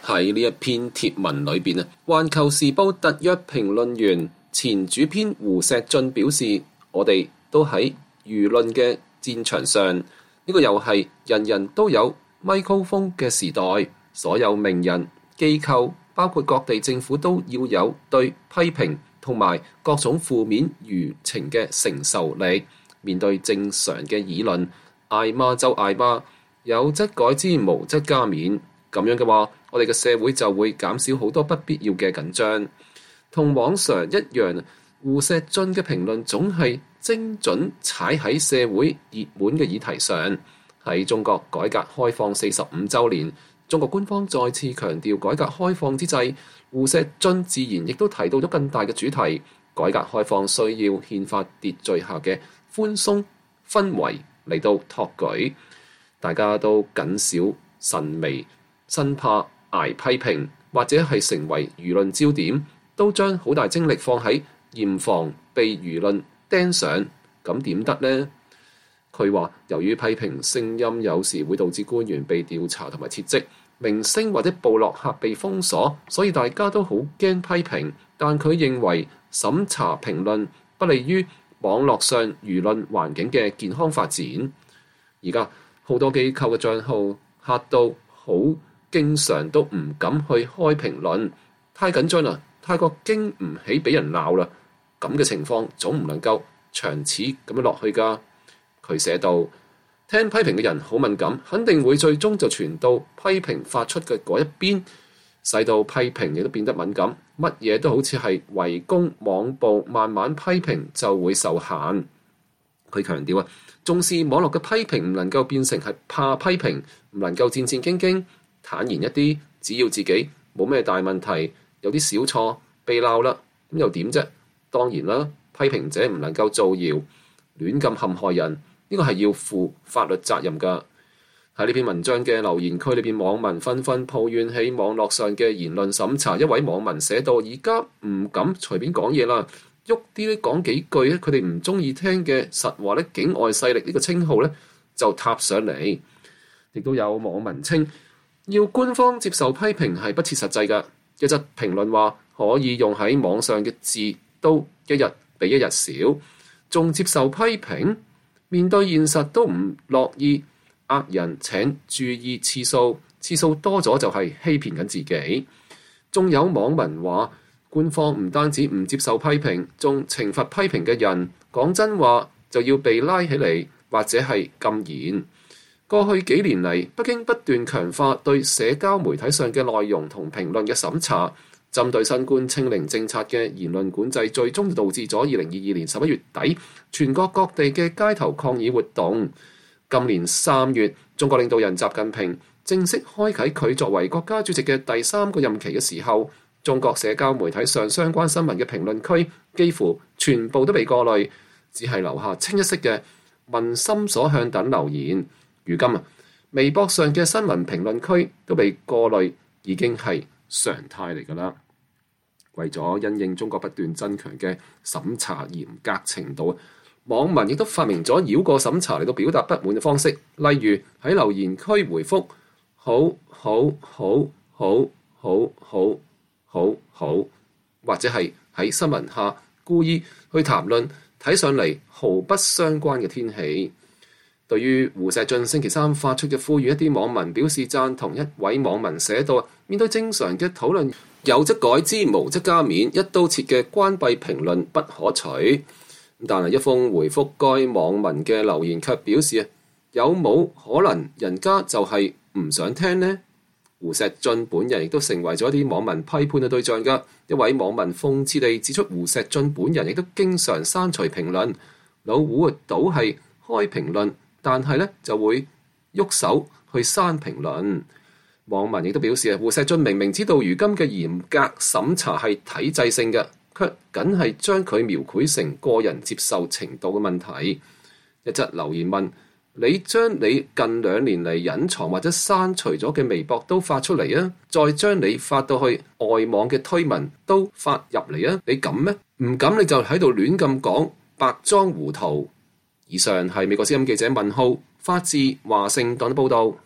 喺呢一篇貼文裏邊啊，環球時報特約評論員前主編胡錫進表示，我哋都喺輿論嘅戰場上，呢個又係人人都有咪高峰嘅時代，所有名人機構包括各地政府都要有對批評同埋各種負面輿情嘅承受力。面對正常嘅議論，嗌罵就嗌罵，有則改之，無則加勉。咁樣嘅話，我哋嘅社會就會減少好多不必要嘅緊張。同往常一樣，胡錫進嘅評論總係精準踩喺社會熱門嘅議題上。喺中國改革開放45週年，中國官方再次強調改革開放之際，胡錫進自然亦都提到咗更大嘅主題，改革開放需要憲法秩序下嘅寬鬆氛圍嚟到托舉，大家都謹小慎微，生怕捱批評或者係成為輿論焦點，都將好大精力放喺嚴防被輿論盯上，咁點得呢？佢話由於批評聲音有時會導致官員被調查同埋撤職，明星或者部落客被封鎖，所以大家都好驚批評。但佢認為審查評論不利於網絡上輿論環境嘅健康發展。而家好多機構嘅帳號嚇到好，經常都唔敢去開評論，太緊張啦，太過經唔起俾人鬧啦。咁嘅情況總唔能夠長此咁樣落去㗎。佢寫道：聽批評嘅人好敏感，肯定會最終就傳到批評發出嘅嗰一邊，使到批評亦都變得敏感。乜嘢都好似係圍攻網暴，慢慢批評就會受限。佢強調重視網絡嘅批評唔能夠變成係怕批評，唔能夠戰戰兢兢，坦然一啲。只要自己冇咩大問題，有啲小錯被鬧啦，咁又點啫？當然啦，批評者唔能夠造謠，亂咁陷害人，呢個係要負法律責任㗎。喺呢篇文章嘅留言區裏邊，網民紛紛抱怨起網絡上嘅言論審查。一位網民寫到：而家唔敢隨便講嘢啦，喐啲咧講幾句咧，佢哋唔中意聽嘅實話咧，境外勢力呢個稱號咧就踏上嚟。亦都有網民稱，要官方接受批評係不切實際㗎。一則評論話可以用喺網上嘅字都一日比一日少，仲接受批評，面對現實都唔樂意。呃人請注意次數多咗就係欺騙緊自己。仲有網民話，官方唔單止唔接受批評，仲懲罰批評嘅人，講真話就要被拉起嚟，或者係禁言。過去幾年嚟，北京不斷強化對社交媒體上嘅內容同評論嘅審查，針對新冠清零政策嘅言論管制，最終導致咗2022年11月底全國各地嘅街頭抗議活動。今年3月，中國領導人習近平正式開啟佢作為國家主席嘅第3個任期嘅時候，中國社交媒體上相關新聞嘅評論區幾乎全部都被過濾，只係留下清一色嘅民心所向等留言。如今微博上嘅新聞評論區都被過濾，已經係常態嚟㗎啦。為咗因應中國不斷增強嘅審查嚴格程度，網民亦都發明咗繞過審查嚟到表達不滿嘅方式，例如喺留言區回覆好，或者係喺新聞下故意去談論睇上嚟毫不相關嘅天氣。對於胡錫進星期三發出嘅呼籲，一啲網民表示贊同。一位網民寫道：面對正常嘅討論，有則改之，無則加勉，一刀切嘅關閉評論不可取。但係一封回覆該網民嘅留言卻表示有冇可能人家就係唔想聽呢？胡錫進本人亦都成為咗一啲網民批判嘅對象㗎。一位網民諷刺地指出，胡錫進本人亦都經常刪除評論，老胡倒係開評論，但係咧就會喐手去刪評論。網民亦都表示胡錫進明明知道如今嘅嚴格審查係體制性嘅，卻僅係將佢描繪成個人接受程度嘅問題。一則留言問：你將你近2年嚟隱藏或者刪除咗嘅微博都發出嚟啊，再將你發到去外網嘅推文都發入嚟啊，你敢咩？唔敢你就喺度亂咁講，白裝糊塗。以上係美國之音記者文浩發自華盛頓報道。